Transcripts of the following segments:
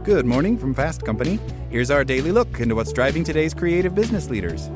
Good morning from Fast Company. Here's our daily look into what's driving today's creative business leaders.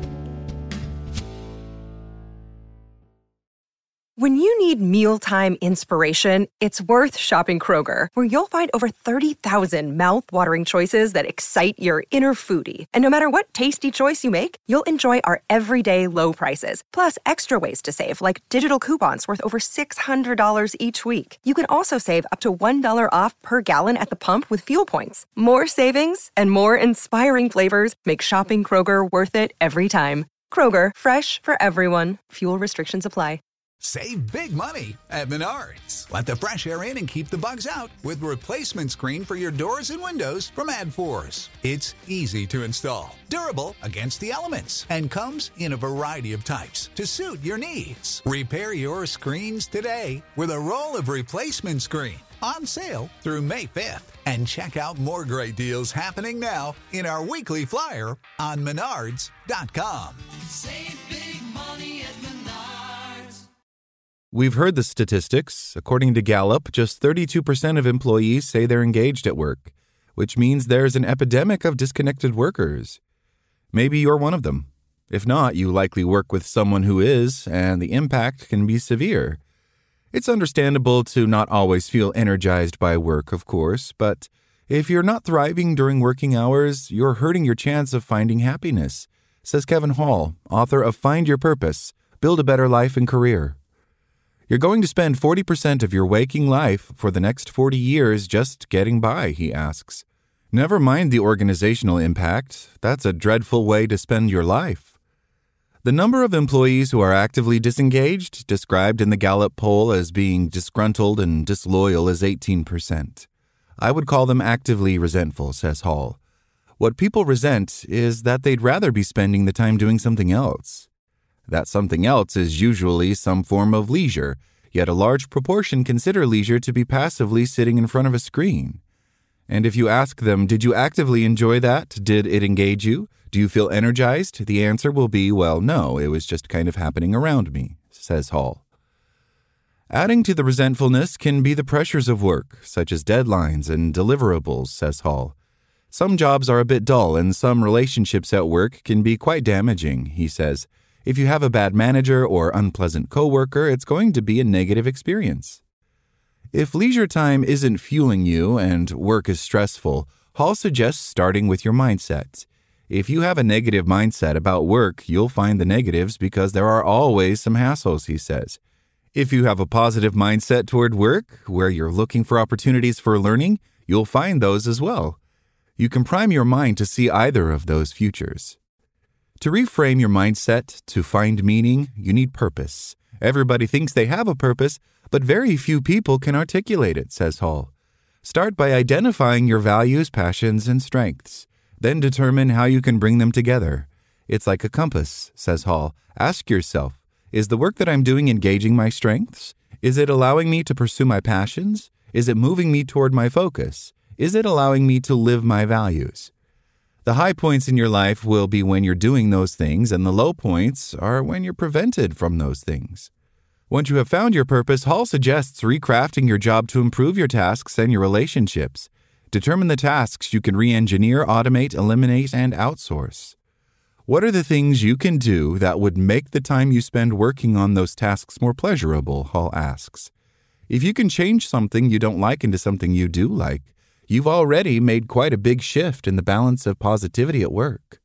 When you need mealtime inspiration, it's worth shopping Kroger, where you'll find over 30,000 mouth-watering choices that excite your inner foodie. And no matter what tasty choice you make, you'll enjoy our everyday low prices, plus extra ways to save, like digital coupons worth over $600 each week. You can also save up to $1 off per gallon at the pump with fuel points. More savings and more inspiring flavors make shopping Kroger worth it every time. Kroger, fresh for everyone. Fuel restrictions apply. Save big money at Menards. Let the fresh air in and keep the bugs out with replacement screen for your doors and windows from AdForce. It's easy to install, durable against the elements, and comes in a variety of types to suit your needs. Repair your screens today with a roll of replacement screen on sale through May 5th. And check out more great deals happening now in our weekly flyer on Menards.com. Save big money at Menards. We've heard the statistics. According to Gallup, just 32% of employees say they're engaged at work, which means there's an epidemic of disconnected workers. Maybe you're one of them. If not, you likely work with someone who is, and the impact can be severe. It's understandable to not always feel energized by work, of course, but if you're not thriving during working hours, you're hurting your chance of finding happiness, says Kevin Hall, author of Find Your Purpose, Build a Better Life and Career. You're going to spend 40% of your waking life for the next 40 years just getting by, he asks. Never mind the organizational impact. That's a dreadful way to spend your life. The number of employees who are actively disengaged, described in the Gallup poll as being disgruntled and disloyal, is 18%. I would call them actively resentful, says Hall. What people resent is that they'd rather be spending the time doing something else. That something else is usually some form of leisure, yet a large proportion consider leisure to be passively sitting in front of a screen. And if you ask them, did you actively enjoy that? Did it engage you? Do you feel energized? The answer will be, well, no, it was just kind of happening around me, says Hall. Adding to the resentfulness can be the pressures of work, such as deadlines and deliverables, says Hall. Some jobs are a bit dull, and some relationships at work can be quite damaging, he says. If you have a bad manager or unpleasant coworker, it's going to be a negative experience. If leisure time isn't fueling you and work is stressful, Hall suggests starting with your mindset. If you have a negative mindset about work, you'll find the negatives because there are always some hassles, he says. If you have a positive mindset toward work, where you're looking for opportunities for learning, you'll find those as well. You can prime your mind to see either of those futures. To reframe your mindset, to find meaning, you need purpose. Everybody thinks they have a purpose, but very few people can articulate it, says Hall. Start by identifying your values, passions, and strengths. Then determine how you can bring them together. It's like a compass, says Hall. Ask yourself, is the work that I'm doing engaging my strengths? Is it allowing me to pursue my passions? Is it moving me toward my focus? Is it allowing me to live my values? The high points in your life will be when you're doing those things, and the low points are when you're prevented from those things. Once you have found your purpose, Hall suggests recrafting your job to improve your tasks and your relationships. Determine the tasks you can re-engineer, automate, eliminate, and outsource. What are the things you can do that would make the time you spend working on those tasks more pleasurable, Hall asks. If you can change something you don't like into something you do like, you've already made quite a big shift in the balance of positivity at work.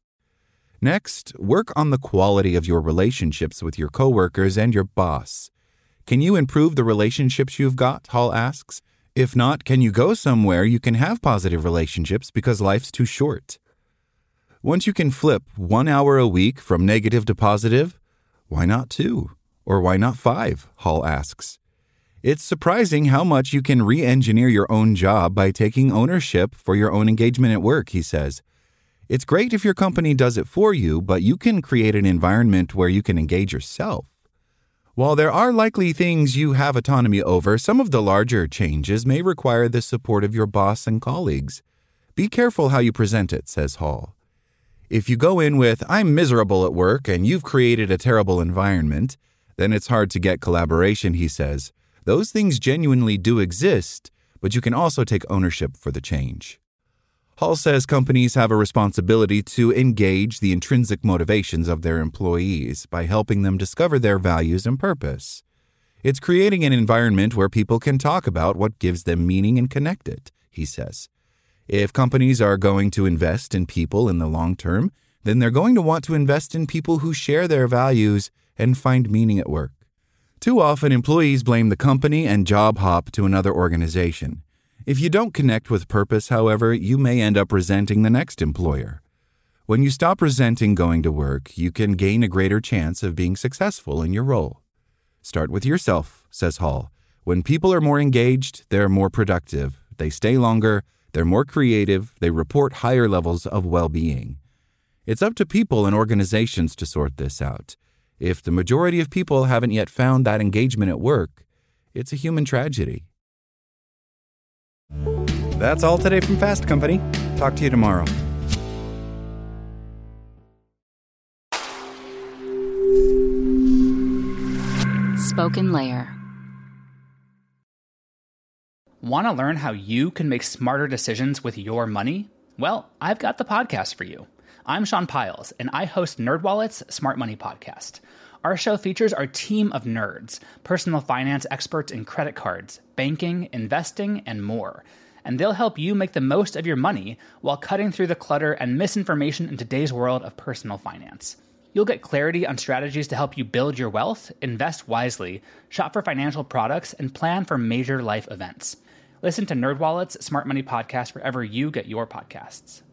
Next, work on the quality of your relationships with your coworkers and your boss. Can you improve the relationships you've got, Hall asks? If not, can you go somewhere you can have positive relationships because life's too short? Once you can flip 1 hour a week from negative to positive, why not 2? Or why not 5, Hall asks. It's surprising how much you can re-engineer your own job by taking ownership for your own engagement at work, he says. It's great if your company does it for you, but you can create an environment where you can engage yourself. While there are likely things you have autonomy over, some of the larger changes may require the support of your boss and colleagues. Be careful how you present it, says Hall. If you go in with, I'm miserable at work and you've created a terrible environment, then it's hard to get collaboration, he says. Those things genuinely do exist, but you can also take ownership for the change. Hall says companies have a responsibility to engage the intrinsic motivations of their employees by helping them discover their values and purpose. It's creating an environment where people can talk about what gives them meaning and connect it, he says. If companies are going to invest in people in the long term, then they're going to want to invest in people who share their values and find meaning at work. Too often, employees blame the company and job hop to another organization. If you don't connect with purpose, however, you may end up resenting the next employer. When you stop resenting going to work, you can gain a greater chance of being successful in your role. Start with yourself, says Hall. When people are more engaged, they're more productive, they stay longer, they're more creative, they report higher levels of well-being. It's up to people and organizations to sort this out. If the majority of people haven't yet found that engagement at work, it's a human tragedy. That's all today from Fast Company. Talk to you tomorrow. Spoken Layer. Want to learn how you can make smarter decisions with your money? Well, I've got the podcast for you. I'm Sean Piles, and I host NerdWallet's Smart Money Podcast. Our show features our team of nerds, personal finance experts in credit cards, banking, investing, and more. And they'll help you make the most of your money while cutting through the clutter and misinformation in today's world of personal finance. You'll get clarity on strategies to help you build your wealth, invest wisely, shop for financial products, and plan for major life events. Listen to NerdWallet's Smart Money Podcast wherever you get your podcasts.